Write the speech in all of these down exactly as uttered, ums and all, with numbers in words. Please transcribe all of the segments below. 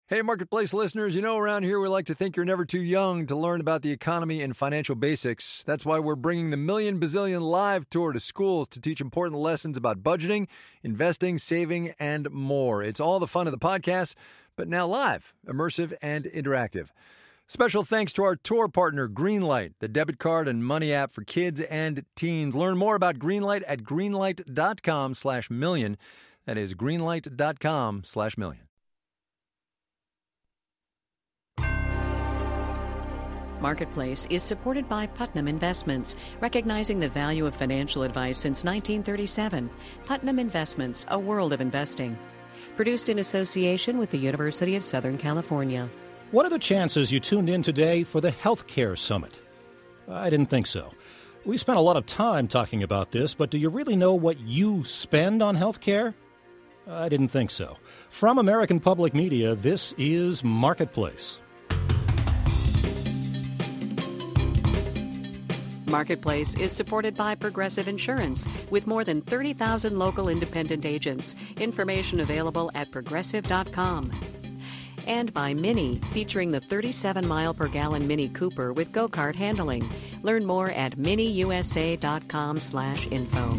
Hey, Marketplace listeners, you know around here we like to think you're never too young to learn about the economy and financial basics. That's why we're bringing the Million Bazillion Live Tour to schools to teach important lessons about budgeting, investing, saving, and more. It's all the fun of the podcast, but now live, immersive, and interactive. Special thanks to our tour partner, Greenlight, the debit card and money app for kids and teens. Learn more about Greenlight at greenlight.com slash million. That is greenlight.com slash million. Marketplace is supported by Putnam Investments, recognizing the value of financial advice since nineteen thirty-seven. Putnam Investments, a world of investing. Produced in association with the University of Southern California. What are the chances you tuned in today for the Healthcare Summit? I didn't think so. We spent a lot of time talking about this, but do you really know what you spend on healthcare? I didn't think so. From American Public Media, this is Marketplace. Marketplace is supported by Progressive Insurance with more than thirty thousand local independent agents. Information available at progressive dot com. And by Mini, featuring the thirty-seven mile per gallon Mini Cooper with go-kart handling. Learn more at mini u s a dot com slash info.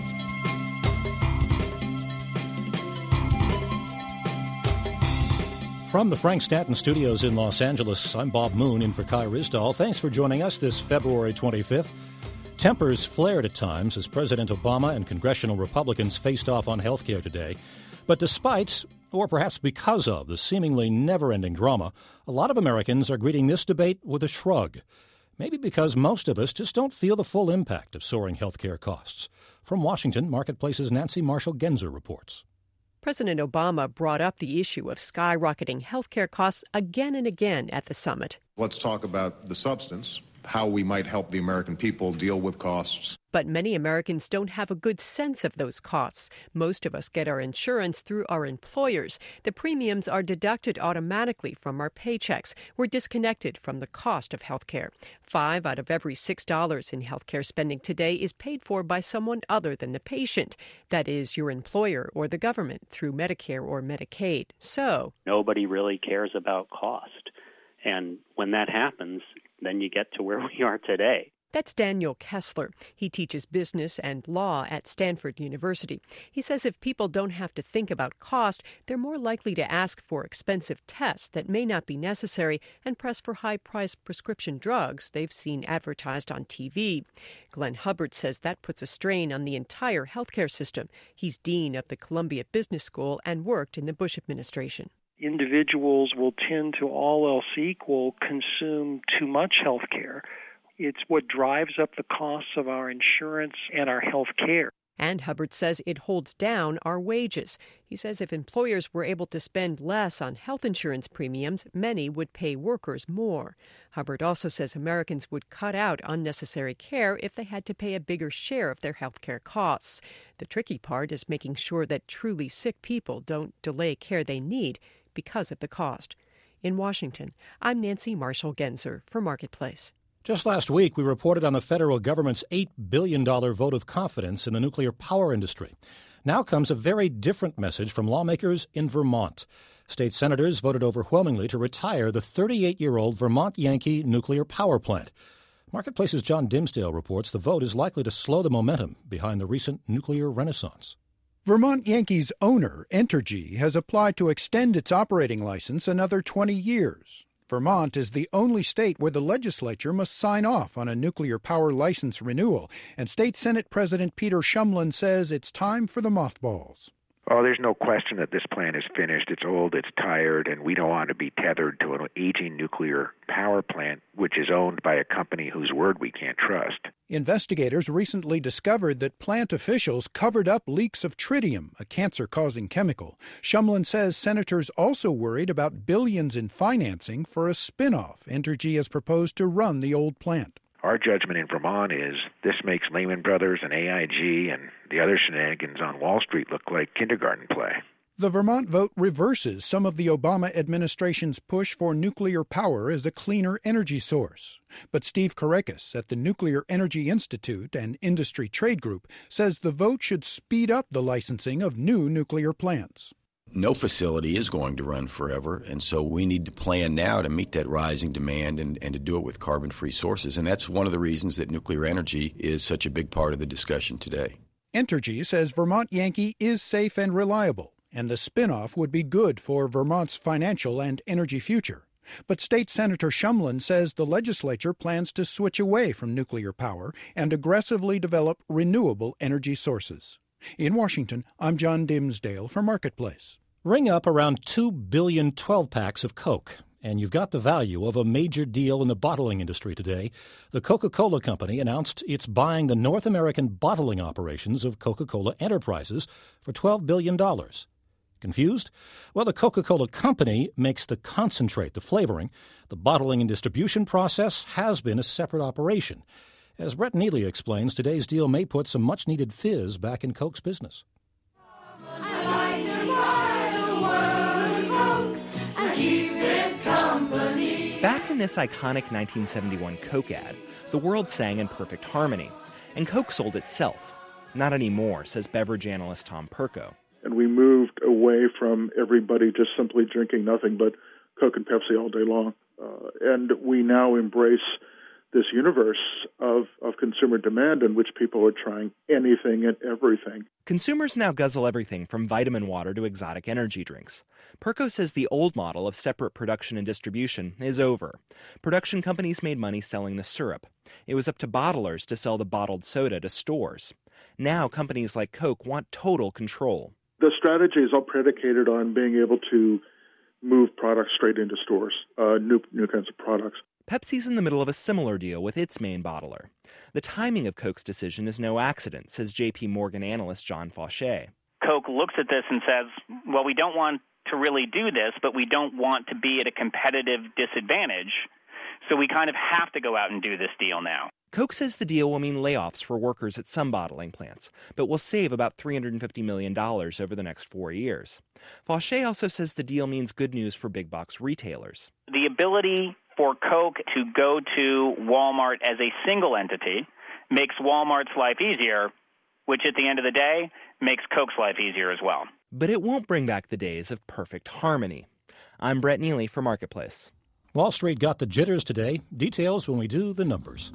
From the Frank Stanton Studios in Los Angeles, I'm Bob Moon in for Kai Ryssdal. Thanks for joining us this February twenty-fifth. Tempers flared at times as President Obama and congressional Republicans faced off on health care today. But despite, or perhaps because of, the seemingly never-ending drama, a lot of Americans are greeting this debate with a shrug. Maybe because most of us just don't feel the full impact of soaring health care costs. From Washington, Marketplace's Nancy Marshall-Genzer reports. President Obama brought up the issue of skyrocketing healthcare costs again and again at the summit. Let's talk about the substance, how we might help the American people deal with costs. But many Americans don't have a good sense of those costs. Most of us get our insurance through our employers. The premiums are deducted automatically from our paychecks. We're disconnected from the cost of health care. Five out of every six dollars in health care spending today is paid for by someone other than the patient. That is, your employer or the government through Medicare or Medicaid. So nobody really cares about cost. And when that happens, then you get to where we are today. That's Daniel Kessler. He teaches business and law at Stanford University. He says if people don't have to think about cost, they're more likely to ask for expensive tests that may not be necessary and press for high-priced prescription drugs they've seen advertised on T V. Glenn Hubbard says that puts a strain on the entire healthcare system. He's dean of the Columbia Business School and worked in the Bush administration. Individuals will tend to, all else equal, consume too much health care. It's what drives up the costs of our insurance and our health care. And Hubbard says it holds down our wages. He says if employers were able to spend less on health insurance premiums, many would pay workers more. Hubbard also says Americans would cut out unnecessary care if they had to pay a bigger share of their health care costs. The tricky part is making sure that truly sick people don't delay care they need because of the cost. In Washington, I'm Nancy Marshall-Genzer for Marketplace. Just last week, we reported on the federal government's eight billion dollars vote of confidence in the nuclear power industry. Now comes a very different message from lawmakers in Vermont. State senators voted overwhelmingly to retire the thirty-eight-year-old Vermont Yankee nuclear power plant. Marketplace's John Dimsdale reports the vote is likely to slow the momentum behind the recent nuclear renaissance. Vermont Yankees owner Entergy has applied to extend its operating license another twenty years. Vermont is the only state where the legislature must sign off on a nuclear power license renewal, and State Senate President Peter Shumlin says it's time for the mothballs. Oh, there's no question that this plant is finished. It's old, it's tired, and we don't want to be tethered to an aging nuclear power plant, which is owned by a company whose word we can't trust. Investigators recently discovered that plant officials covered up leaks of tritium, a cancer-causing chemical. Shumlin says senators also worried about billions in financing for a spin-off Entergy has proposed to run the old plant. Our judgment in Vermont is this makes Lehman Brothers and A I G and the other shenanigans on Wall Street look like kindergarten play. The Vermont vote reverses some of the Obama administration's push for nuclear power as a cleaner energy source. But Steve Korekis at the Nuclear Energy Institute and Industry Trade Group says the vote should speed up the licensing of new nuclear plants. No facility is going to run forever, and so we need to plan now to meet that rising demand and, and to do it with carbon-free sources. And that's one of the reasons that nuclear energy is such a big part of the discussion today. Entergy says Vermont Yankee is safe and reliable, and the spinoff would be good for Vermont's financial and energy future. But State Senator Shumlin says the legislature plans to switch away from nuclear power and aggressively develop renewable energy sources. In Washington, I'm John Dimsdale for Marketplace. Ring up around two billion twelve-packs of Coke, and you've got the value of a major deal in the bottling industry today. The Coca-Cola Company announced it's buying the North American bottling operations of Coca-Cola Enterprises for twelve billion dollars. Confused? Well, the Coca-Cola Company makes the concentrate, the flavoring. The bottling and distribution process has been a separate operation. As Brett Neely explains, today's deal may put some much-needed fizz back in Coke's business. I like to buy the world of Coke and keep it company. Back in this iconic nineteen seventy-one Coke ad, the world sang in perfect harmony, and Coke sold itself. Not anymore, says beverage analyst Tom Perko. And we moved away from everybody just simply drinking nothing but Coke and Pepsi all day long. Uh, and we now embrace this universe of, of consumer demand in which people are trying anything and everything. Consumers now guzzle everything from vitamin water to exotic energy drinks. Perko says the old model of separate production and distribution is over. Production companies made money selling the syrup. It was up to bottlers to sell the bottled soda to stores. Now companies like Coke want total control. The strategy is all predicated on being able to move products straight into stores, uh, new, new kinds of products. Pepsi's in the middle of a similar deal with its main bottler. The timing of Coke's decision is no accident, says J P Morgan analyst John Fauché. Coke looks at this and says, well, we don't want to really do this, but we don't want to be at a competitive disadvantage, so we kind of have to go out and do this deal now. Coke says the deal will mean layoffs for workers at some bottling plants, but will save about three hundred fifty million dollars over the next four years. Fauché also says the deal means good news for big box retailers. The ability for Coke to go to Walmart as a single entity makes Walmart's life easier, which at the end of the day makes Coke's life easier as well. But it won't bring back the days of perfect harmony. I'm Brett Neely for Marketplace. Wall Street got the jitters today. Details when we do the numbers.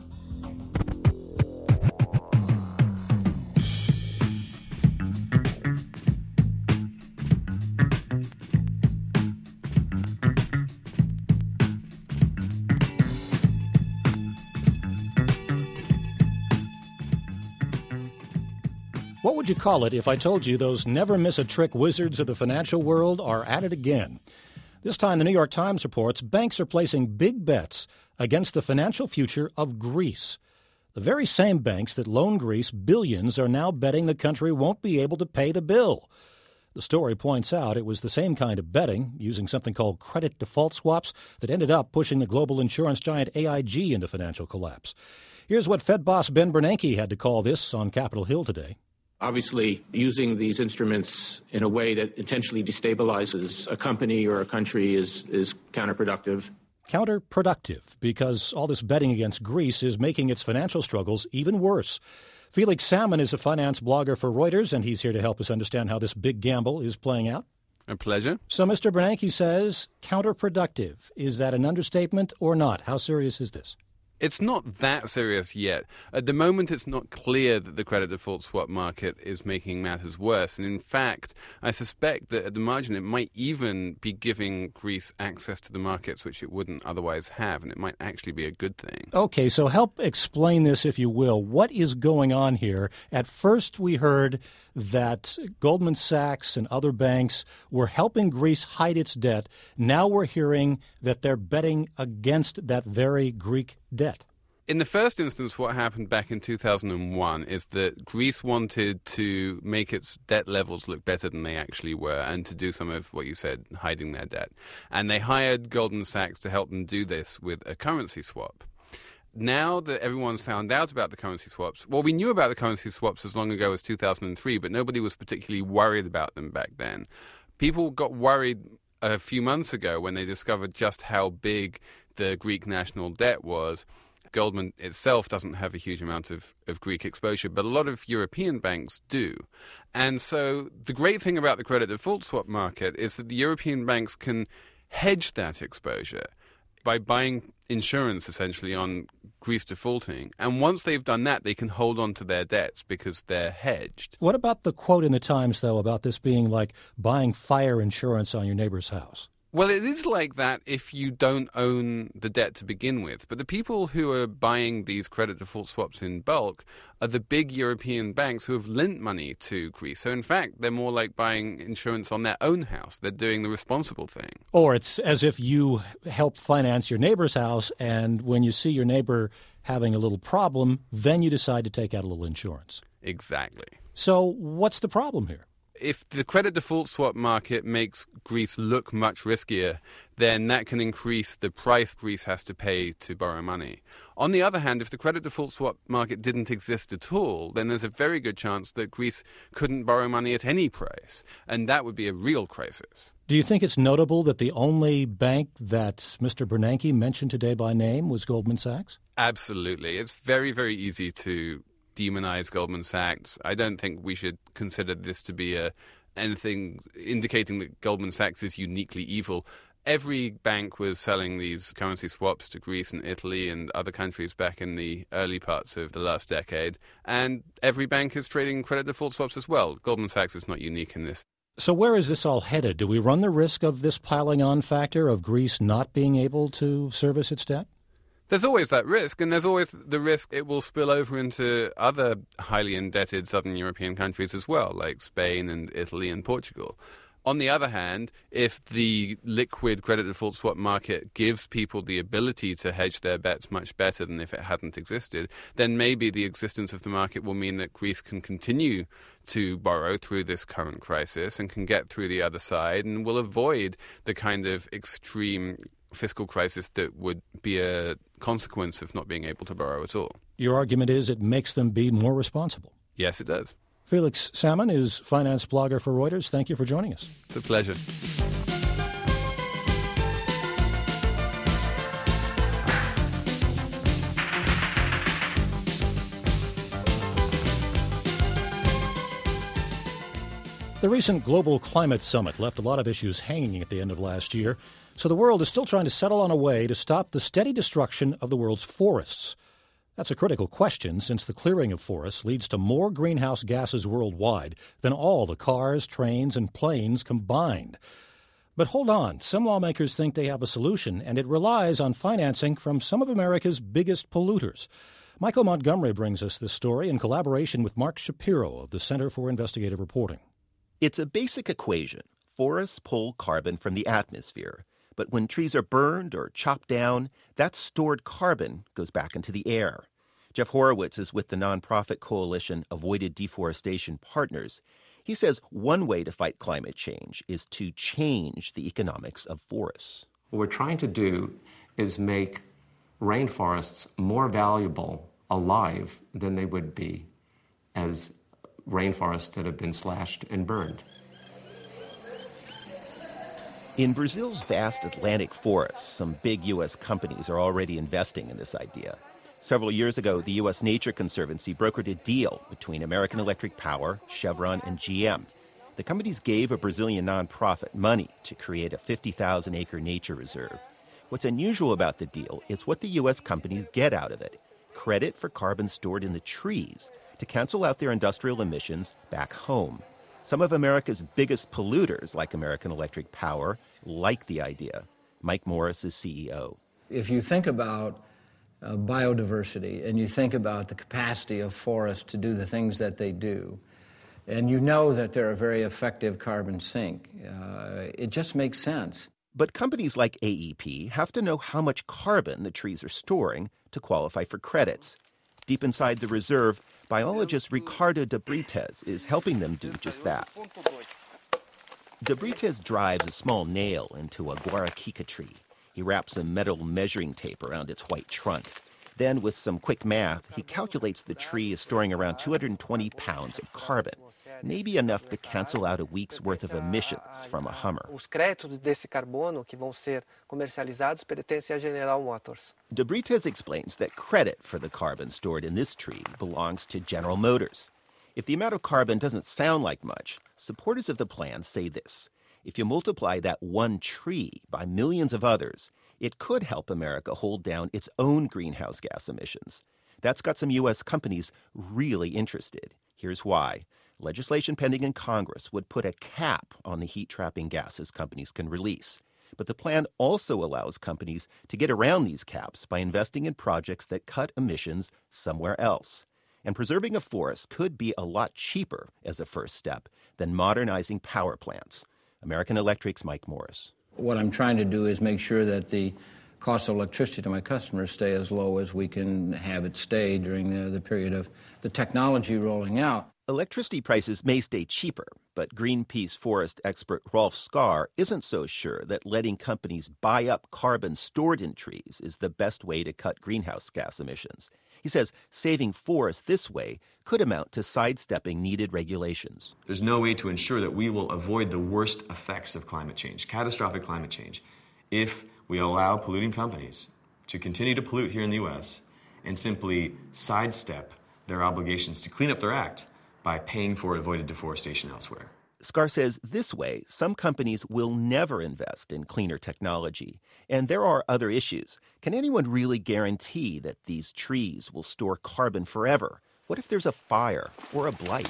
What would you call it if I told you those never-miss-a-trick wizards of the financial world are at it again? This time, the New York Times reports banks are placing big bets against the financial future of Greece. The very same banks that loan Greece billions are now betting the country won't be able to pay the bill. The story points out it was the same kind of betting, using something called credit default swaps, that ended up pushing the global insurance giant A I G into financial collapse. Here's what Fed boss Ben Bernanke had to call this on Capitol Hill today. Obviously, using these instruments in a way that intentionally destabilizes a company or a country is, is counterproductive. Counterproductive, because all this betting against Greece is making its financial struggles even worse. Felix Salmon is a finance blogger for Reuters, and he's here to help us understand how this big gamble is playing out. A pleasure. So Mister Bernanke says counterproductive. Is that an understatement or not? How serious is this? It's not that serious yet. At the moment, it's not clear that the credit default swap market is making matters worse. And in fact, I suspect that at the margin, it might even be giving Greece access to the markets which it wouldn't otherwise have. And it might actually be a good thing. Okay, so help explain this, if you will. What is going on here? At first, we heard that Goldman Sachs and other banks were helping Greece hide its debt. Now we're hearing that they're betting against that very Greek debt. In the first instance, what happened back in two thousand one is that Greece wanted to make its debt levels look better than they actually were and to do some of what you said, hiding their debt. And they hired Goldman Sachs to help them do this with a currency swap. Now that everyone's found out about the currency swaps, well, we knew about the currency swaps as long ago as two thousand three, but nobody was particularly worried about them back then. People got worried a few months ago when they discovered just how big the Greek national debt was. Goldman itself doesn't have a huge amount of, of Greek exposure, but a lot of European banks do. And so the great thing about the credit default swap market is that the European banks can hedge that exposure by buying insurance, essentially, on Greece defaulting. And once they've done that, they can hold on to their debts because they're hedged. What about the quote in the Times, though, about this being like buying fire insurance on your neighbor's house? Well, it is like that if you don't own the debt to begin with. But the people who are buying these credit default swaps in bulk are the big European banks who have lent money to Greece. So, in fact, they're more like buying insurance on their own house. They're doing the responsible thing. Or it's as if you help finance your neighbor's house, and when you see your neighbor having a little problem, then you decide to take out a little insurance. Exactly. So what's the problem here? If the credit default swap market makes Greece look much riskier, then that can increase the price Greece has to pay to borrow money. On the other hand, if the credit default swap market didn't exist at all, then there's a very good chance that Greece couldn't borrow money at any price, and that would be a real crisis. Do you think it's notable that the only bank that Mister Bernanke mentioned today by name was Goldman Sachs? Absolutely. It's very, very easy to demonize Goldman Sachs. I don't think we should consider this to be a, anything indicating that Goldman Sachs is uniquely evil. Every bank was selling these currency swaps to Greece and Italy and other countries back in the early parts of the last decade. And every bank is trading credit default swaps as well. Goldman Sachs is not unique in this. So where is this all headed? Do we run the risk of this piling on factor of Greece not being able to service its debt? There's always that risk, and there's always the risk it will spill over into other highly indebted southern European countries as well, like Spain and Italy and Portugal. On the other hand, if the liquid credit default swap market gives people the ability to hedge their bets much better than if it hadn't existed, then maybe the existence of the market will mean that Greece can continue to borrow through this current crisis and can get through the other side and will avoid the kind of extreme fiscal crisis that would be a consequence of not being able to borrow at all. Your argument is it makes them be more responsible. Yes, it does. Felix Salmon is finance blogger for Reuters. Thank you for joining us. It's a pleasure. The recent Global Climate Summit left a lot of issues hanging at the end of last year, so the world is still trying to settle on a way to stop the steady destruction of the world's forests. That's a critical question, since the clearing of forests leads to more greenhouse gases worldwide than all the cars, trains, and planes combined. But hold on, some lawmakers think they have a solution, and it relies on financing from some of America's biggest polluters. Michael Montgomery brings us this story in collaboration with Mark Shapiro of the Center for Investigative Reporting. It's a basic equation. Forests pull carbon from the atmosphere. But when trees are burned or chopped down, that stored carbon goes back into the air. Jeff Horowitz is with the nonprofit coalition Avoided Deforestation Partners. He says one way to fight climate change is to change the economics of forests. What we're trying to do is make rainforests more valuable alive than they would be as rainforests that have been slashed and burned. In Brazil's vast Atlantic forests, some big U S companies are already investing in this idea. Several years ago, the U S Nature Conservancy brokered a deal between American Electric Power, Chevron, and G M. The companies gave a Brazilian nonprofit money to create a fifty thousand acre nature reserve. What's unusual about the deal is what the U S companies get out of it: credit for carbon stored in the trees to cancel out their industrial emissions back home. Some of America's biggest polluters, like American Electric Power, like the idea. Mike Morris is C E O. If you think about uh, biodiversity and you think about the capacity of forests to do the things that they do, and you know that they're a very effective carbon sink, uh, it just makes sense. But companies like A E P have to know how much carbon the trees are storing to qualify for credits. Deep inside the reserve, biologist Ricardo de Brites is helping them do just that. De Brites drives a small nail into a guaraquica tree. He wraps a metal measuring tape around its white trunk. Then, with some quick math, he calculates the tree is storing around two hundred twenty pounds of carbon. maybe enough to cancel out a week's worth of emissions from a Hummer. Os créditos desse carbono que vão ser comercializados pertencem à General Motors. De Brites explains that credit for the carbon stored in this tree belongs to General Motors. If the amount of carbon doesn't sound like much, supporters of the plan say this. If you multiply that one tree by millions of others, it could help America hold down its own greenhouse gas emissions. That's got some U S companies really interested. Here's why. Legislation pending in Congress would put a cap on the heat-trapping gases companies can release. But the plan also allows companies to get around these caps by investing in projects that cut emissions somewhere else. And preserving a forest could be a lot cheaper as a first step than modernizing power plants. American Electric's Mike Morris. What I'm trying to do is make sure that the cost of electricity to my customers stay as low as we can have it stay during the, the period of the technology rolling out. Electricity prices may stay cheaper, but Greenpeace forest expert Rolf Skar isn't so sure that letting companies buy up carbon stored in trees is the best way to cut greenhouse gas emissions. He says saving forests this way could amount to sidestepping needed regulations. There's no way to ensure that we will avoid the worst effects of climate change, catastrophic climate change, if we allow polluting companies to continue to pollute here in the U S and simply sidestep their obligations to clean up their act by paying for avoided deforestation elsewhere. Skar says this way, some companies will never invest in cleaner technology. And there are other issues. Can anyone really guarantee that these trees will store carbon forever? What if there's a fire or a blight?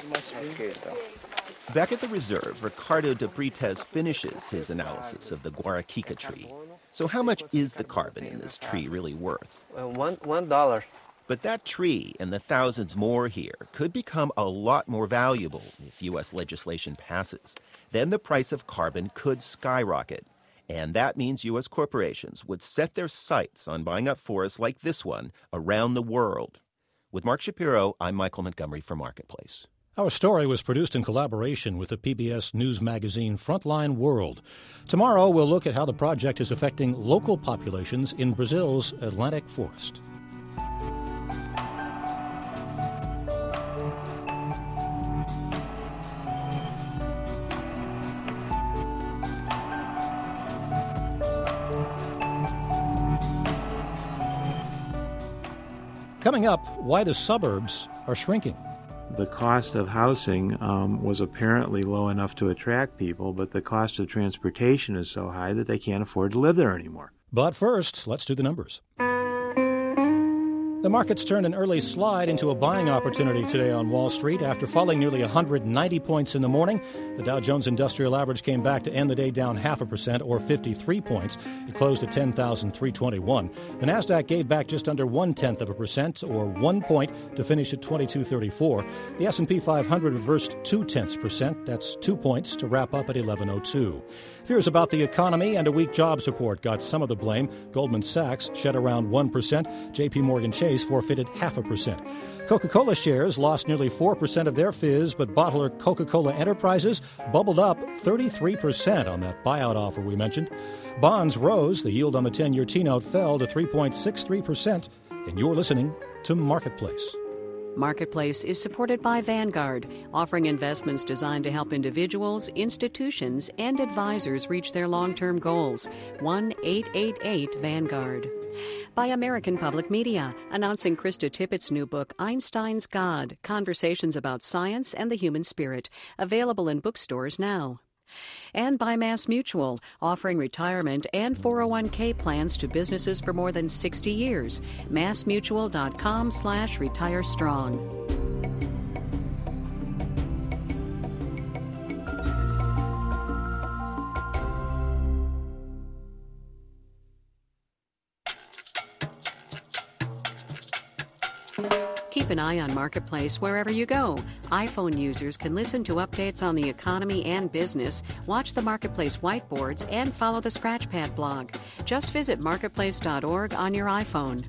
Back at the reserve, Ricardo de Brites finishes his analysis of the Guaraquica tree. So how much is the carbon in this tree really worth? Uh, one, one dollar. But that tree and the thousands more here could become a lot more valuable if U S legislation passes. Then the price of carbon could skyrocket. And that means U S corporations would set their sights on buying up forests like this one around the world. With Mark Shapiro, I'm Michael Montgomery for Marketplace. Our story was produced in collaboration with the P B S News magazine Frontline World. Tomorrow, we'll look at how the project is affecting local populations in Brazil's Atlantic forest. Coming up, why the suburbs are shrinking. The cost of housing um, was apparently low enough to attract people, but the cost of transportation is so high that they can't afford to live there anymore. But first, let's do the numbers. The markets turned an early slide into a buying opportunity today on Wall Street. After falling nearly one hundred ninety points in the morning, the Dow Jones Industrial Average came back to end the day down half a percent, or fifty-three points. It closed at ten thousand three hundred twenty-one. The Nasdaq gave back just under one-tenth of a percent, or one point, to finish at twenty-two thirty-four. The S and P five hundred reversed two-tenths percent. That's two points to wrap up at eleven oh two. Fears about the economy and a weak jobs report got some of the blame. Goldman Sachs shed around one percent. J P Morgan Chase forfeited half a percent. Coca-Cola shares lost nearly four percent of their fizz, but bottler Coca-Cola Enterprises bubbled up thirty-three percent on that buyout offer we mentioned. Bonds rose. The yield on the ten-year T-note fell to three point six three percent. And you're listening to Marketplace. Marketplace is supported by Vanguard, offering investments designed to help individuals, institutions, and advisors reach their long-term goals. one eight eight eight Vanguard. By American Public Media, announcing Krista Tippett's new book, Einstein's God, Conversations About Science and the Human Spirit, available in bookstores now. And by MassMutual, offering retirement and four oh one k plans to businesses for more than sixty years. MassMutual.com slash retire strong. Keep an eye on Marketplace wherever you go. iPhone users can listen to updates on the economy and business, watch the Marketplace whiteboards, and follow the Scratchpad blog. Just visit marketplace dot org on your iPhone.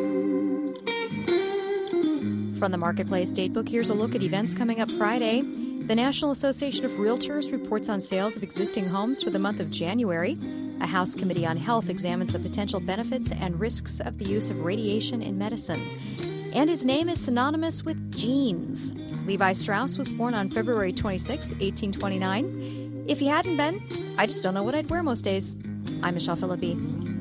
From the Marketplace Datebook, here's a look at events coming up Friday. The National Association of Realtors reports on sales of existing homes for the month of January. A House Committee on Health examines the potential benefits and risks of the use of radiation in medicine. And his name is synonymous with jeans. Levi Strauss was born on February twenty-sixth, eighteen twenty-nine. If he hadn't been, I just don't know what I'd wear most days. I'm Michelle Philippi.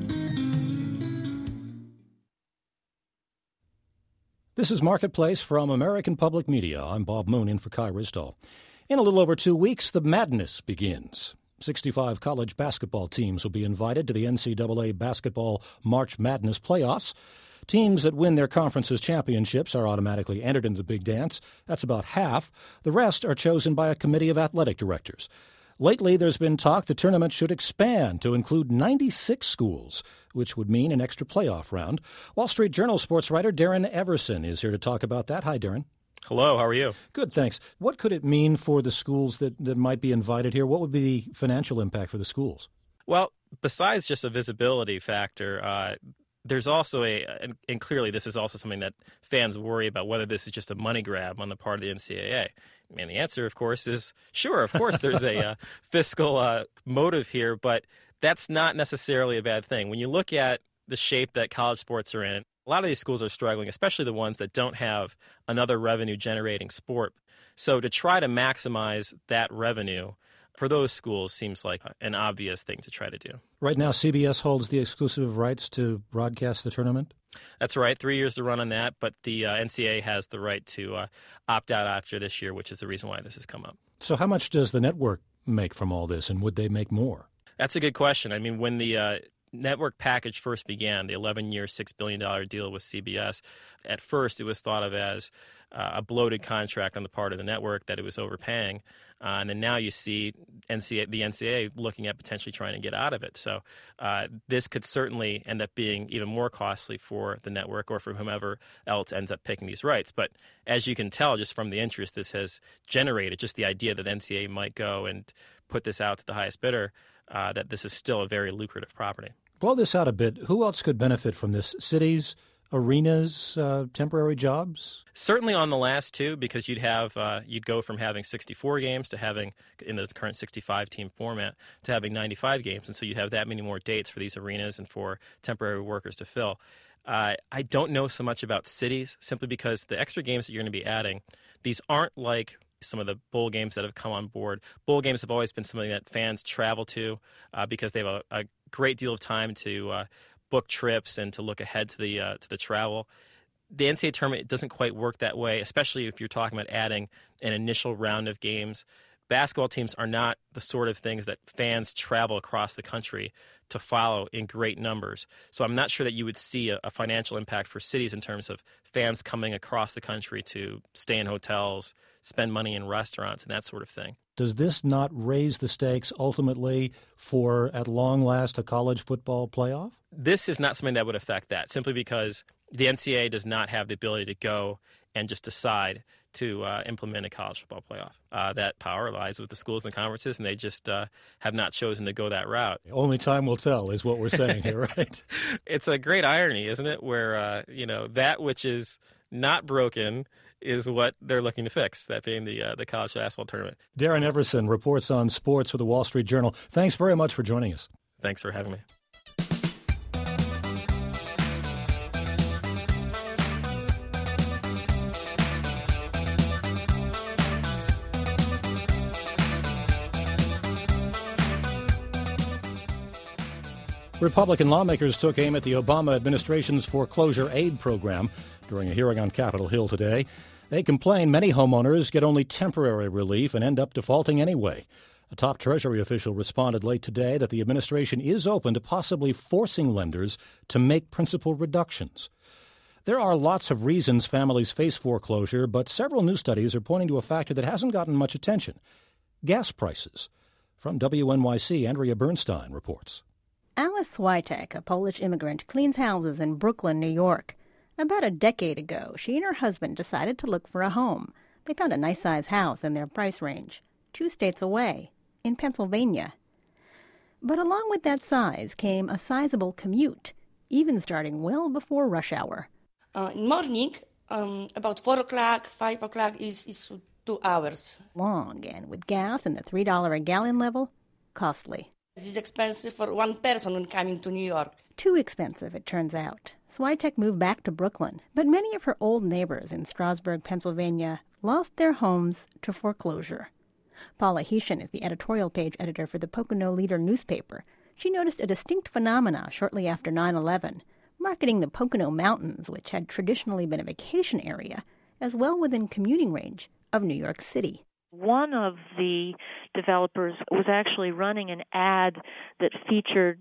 This is Marketplace from American Public Media. I'm Bob Moon in for Kai Risdall. In a little over two weeks, the madness begins. sixty-five college basketball teams will be invited to the N C double A Basketball March Madness playoffs. Teams that win their conference's championships are automatically entered into the big dance. That's about half. The rest are chosen by a committee of athletic directors. Lately, there's been talk the tournament should expand to include ninety-six schools, which would mean an extra playoff round. Wall Street Journal sports writer Darren Everson is here to talk about that. Hi, Darren. Hello, how are you? Good, thanks. What could it mean for the schools that, that might be invited here? What would be the financial impact for the schools? Well, besides just a visibility factor, uh, there's also a, and, and clearly this is also something that fans worry about, whether this is just a money grab on the part of the N C double A. And the answer, of course, is sure. Of course, there's a uh, fiscal uh, motive here, but that's not necessarily a bad thing. When you look at the shape that college sports are in, a lot of these schools are struggling, especially the ones that don't have another revenue-generating sport. So to try to maximize that revenue for those schools seems like an obvious thing to try to do. Right now, C B S holds the exclusive rights to broadcast the tournament? That's right. Three years to run on that, but the uh, N C double A has the right to uh, opt out after this year, which is the reason why this has come up. So how much does the network make from all this, and would they make more? That's a good question. I mean, when the uh, network package first began, the eleven-year, six billion dollars deal with C B S, at first it was thought of as uh, a bloated contract on the part of the network, that it was overpaying. Uh, and then now you see N C double A, the N C double A looking at potentially trying to get out of it. So uh, this could certainly end up being even more costly for the network or for whomever else ends up picking these rights. But as you can tell just from the interest this has generated, just the idea that N C double A might go and put this out to the highest bidder, uh, that this is still a very lucrative property. Blow this out a bit. Who else could benefit from this? Cities, arenas, uh, temporary jobs? Certainly on the last two, because you'd have uh, you'd go from having sixty-four games to having, in the current sixty-five team format, to having ninety-five games, and so you'd have that many more dates for these arenas and for temporary workers to fill. Uh, I don't know so much about cities, simply because the extra games that you're going to be adding, these aren't like some of the bowl games that have come on board. Bowl games have always been something that fans travel to uh, because they have a, a great deal of time to uh, book trips and to look ahead to the uh, to the travel. The N C double A tournament doesn't quite work that way, especially if you're talking about adding an initial round of games. Basketball teams are not the sort of things that fans travel across the country to follow in great numbers. So I'm not sure that you would see a, a financial impact for cities in terms of fans coming across the country to stay in hotels, spend money in restaurants, and that sort of thing. Does this not raise the stakes ultimately for, at long last, a college football playoff? This is not something that would affect that, simply because the N C double A does not have the ability to go and just decide to uh, implement a college football playoff. Uh, that power lies with the schools and conferences, and they just uh, have not chosen to go that route. Only time will tell is what we're saying here, right? It's a great irony, isn't it, where uh, you know that which is not broken is what they're looking to fix, that being the uh, the college basketball tournament. Darren Everson reports on sports for the Wall Street Journal. Thanks very much for joining us. Thanks for having me. Republican lawmakers took aim at the Obama administration's foreclosure aid program during a hearing on Capitol Hill today. They complain many homeowners get only temporary relief and end up defaulting anyway. A top Treasury official responded late today that the administration is open to possibly forcing lenders to make principal reductions. There are lots of reasons families face foreclosure, but several new studies are pointing to a factor that hasn't gotten much attention: gas prices. From W N Y C, Andrea Bernstein reports. Alice Switek, a Polish immigrant, cleans houses in Brooklyn, New York. About a decade ago, she and her husband decided to look for a home. They found a nice-sized house in their price range, two states away, in Pennsylvania. But along with that size came a sizable commute, even starting well before rush hour. Uh, in morning, um, about four o'clock, five o'clock is, is two hours. Long, and with gas in the three dollars a gallon level, costly. It's expensive for one person when coming to New York. Too expensive, it turns out. Switek moved back to Brooklyn, but many of her old neighbors in Strasburg, Pennsylvania, lost their homes to foreclosure. Paula Heshin is the editorial page editor for the Pocono Leader newspaper. She noticed a distinct phenomena shortly after nine eleven, marketing the Pocono Mountains, which had traditionally been a vacation area, as well within commuting range of New York City. One of the developers was actually running an ad that featured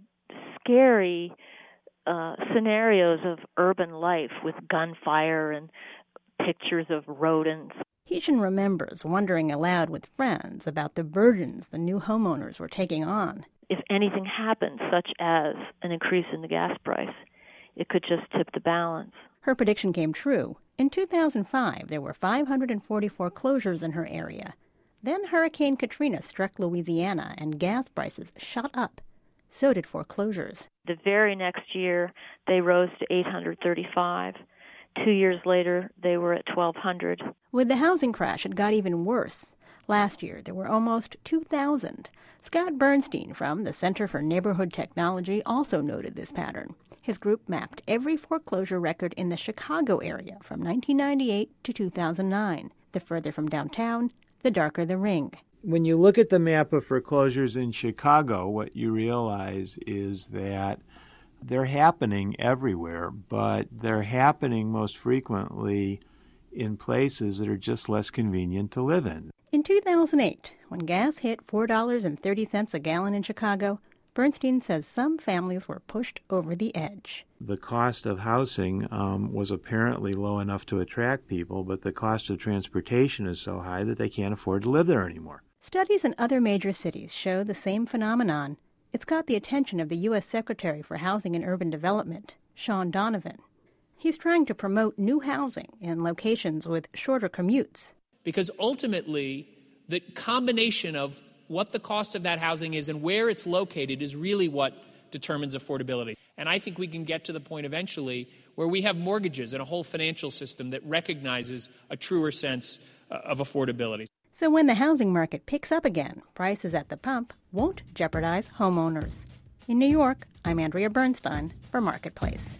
scary uh, scenarios of urban life with gunfire and pictures of rodents. Heshin remembers wondering aloud with friends about the burdens the new homeowners were taking on. If anything happened, such as an increase in the gas price, it could just tip the balance. Her prediction came true. In two thousand five, there were five hundred forty foreclosures in her area. Then Hurricane Katrina struck Louisiana and gas prices shot up. So did foreclosures. The very next year, they rose to eight hundred thirty-five. Two years later, they were at twelve hundred. With the housing crash, it got even worse. Last year, there were almost two thousand. Scott Bernstein from the Center for Neighborhood Technology also noted this pattern. His group mapped every foreclosure record in the Chicago area from nineteen ninety-eight to two thousand nine. The further from downtown, the darker the ring. When you look at the map of foreclosures in Chicago, what you realize is that they're happening everywhere, but they're happening most frequently in places that are just less convenient to live in. In two thousand eight, when gas hit four dollars and thirty cents a gallon in Chicago, Bernstein says some families were pushed over the edge. The cost of housing um, was apparently low enough to attract people, but the cost of transportation is so high that they can't afford to live there anymore. Studies in other major cities show the same phenomenon. It's got the attention of the U S Secretary for Housing and Urban Development, Sean Donovan. He's trying to promote new housing in locations with shorter commutes. Because ultimately, the combination of what the cost of that housing is and where it's located is really what determines affordability. And I think we can get to the point eventually where we have mortgages and a whole financial system that recognizes a truer sense uh, of affordability. So when the housing market picks up again, prices at the pump won't jeopardize homeowners. In New York, I'm Andrea Bernstein for Marketplace.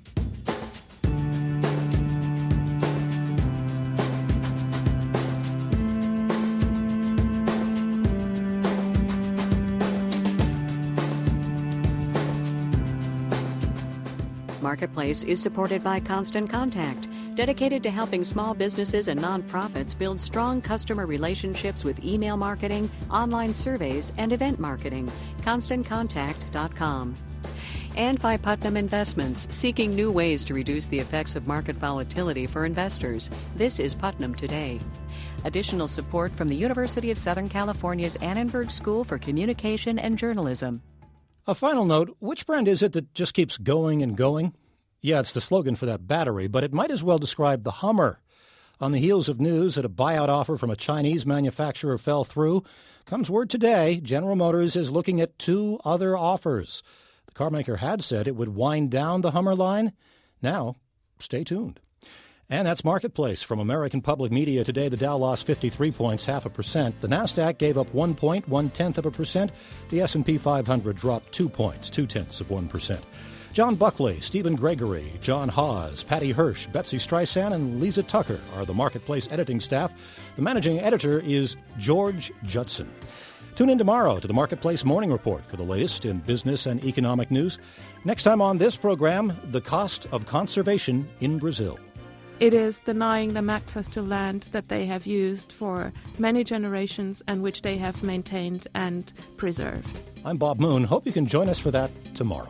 Marketplace is supported by Constant Contact, dedicated to helping small businesses and nonprofits build strong customer relationships with email marketing, online surveys, and event marketing. constant contact dot com. And by Putnam Investments, seeking new ways to reduce the effects of market volatility for investors. This is Putnam Today. Additional support from the University of Southern California's Annenberg School for Communication and Journalism. A final note, which brand is it that just keeps going and going? Yeah, it's the slogan for that battery, but it might as well describe the Hummer. On the heels of news that a buyout offer from a Chinese manufacturer fell through, comes word today General Motors is looking at two other offers. The carmaker had said it would wind down the Hummer line. Now, stay tuned. And that's Marketplace. From American Public Media today, the Dow lost fifty-three points, half a percent. The Nasdaq gave up one point, one-tenth of a percent. The S and P five hundred dropped two points, two-tenths of one percent. John Buckley, Stephen Gregory, John Hawes, Patty Hirsch, Betsy Streisand, and Lisa Tucker are the Marketplace editing staff. The managing editor is George Judson. Tune in tomorrow to the Marketplace Morning Report for the latest in business and economic news. Next time on this program, the cost of conservation in Brazil. It is denying them access to land that they have used for many generations and which they have maintained and preserved. I'm Bob Moon. Hope you can join us for that tomorrow.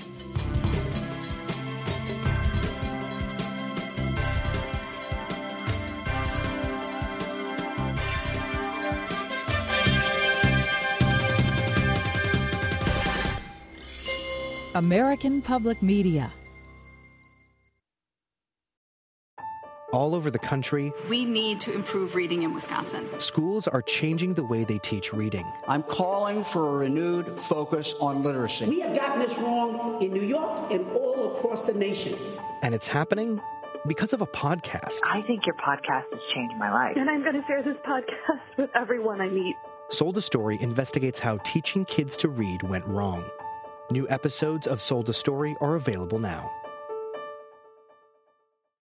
American Public Media. All over the country, we need to improve reading in Wisconsin. Schools are changing the way they teach reading. I'm calling for a renewed focus on literacy. We have gotten this wrong in New York and all across the nation. And it's happening because of a podcast. I think your podcast has changed my life. And I'm going to share this podcast with everyone I meet. Sold a Story investigates how teaching kids to read went wrong. New episodes of Sold a Story are available now.